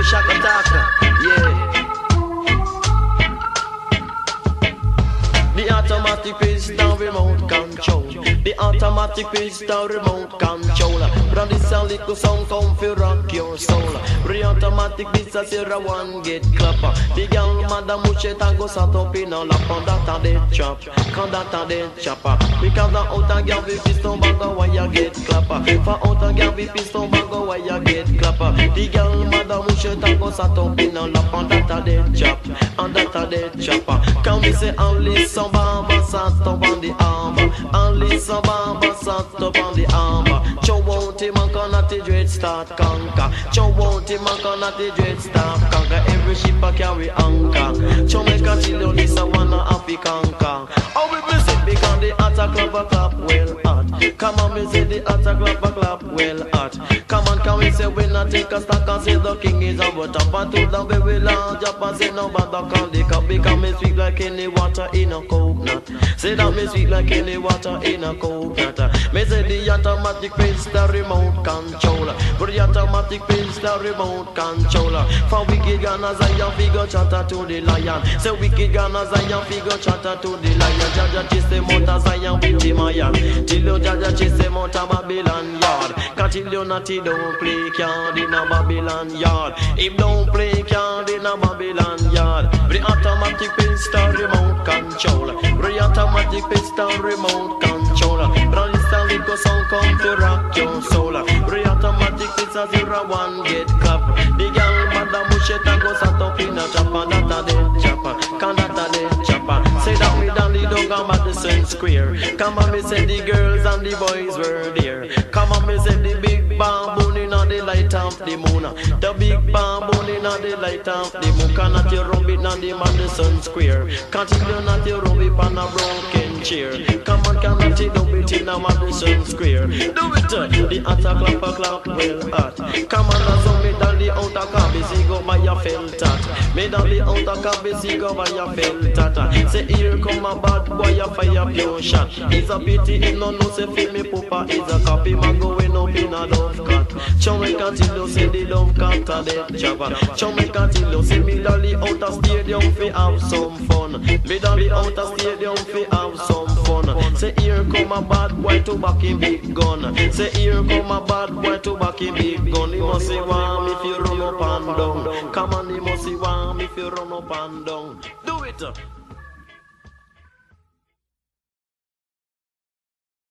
shock attacker. Yeah. The automatic pistol remote control. The automatic pistol remote control. From this a little sound come fi rock your soul. The automatic pistol zero one get clapper. The girl madam muchet and go sat up in a lap on that a dead chop. Can that a dead chopper. Because the outer girl with pistol bag why you get clapper. For outer girl with pistol bag why you get clapper. The girl madam muchet and go sat up in a lap on that a dead chop. And that a dead chopper. Can we say only some Baba sat up on the armor. Only some Baba sat up on the armor. Chow won't him and can the dread start conquer. Chow won't him and can the dread start conquer. Every ship a carry anchor. Chow make a chill you this a wanna happy conquer. Oh we bless it because the attack clap well hot. Come on me say the attack clap well hot. Come on can we say we not take a stock and say the king is our top. And to the very large up and say no bother call the cup. Because me sweet like any water in a coconut. Say that me sweet like any water in a coconut. Me say the automatic pistol remote controller. But the automatic pistol remote controller. For wicked Ghana Zion figure chatter to the lion. Say wicked Ghana Zion figure chatter to the lion. Jaja chase the motor Zion with the Mayan. Till you Jaja chase the motor Babylon yard. Cause till you not he don't play card in a Babylon yard. If don't play card in a Babylon yard. The automatic pistol remote controller. The automatic pistol remote controller. Run install it go sound come to rock your soul. The automatic pistol 01 get clap. The girl madam mushet and go sat up in a chopper. That a dead chopper. Can that a dead chopper. Say that me down the dog on Madison Square. Come on me say the girls and the boys were there. Come on me say the big bamboo in the light of the moon. The big bamboo in the light of the moon. Cannot you rub it on the Madison Square. Can't you not you rub it on a broken chair. Come on cannot you do it in a Madison Square. Do it the attack clap well hot. Come on so me down the outer cabin see go by your felt tat. Me down the outer cabin see go by your felt tat. Say here come a bad boy a fire pure shot. It's a pity him no know say fi me pupa is a copy man going up in a love cat. Chow me cantillo say the love cat a dead chopper. Chow me cantillo say me down the outer stadium fi have some fun. Me down the outer stadium fi have some fun. Say here come a bad boy to back him big gun. Say here come a bad boy to back him big gun. He must say warm if you run up and down. Come on he must say warm if you run up and down. Do it.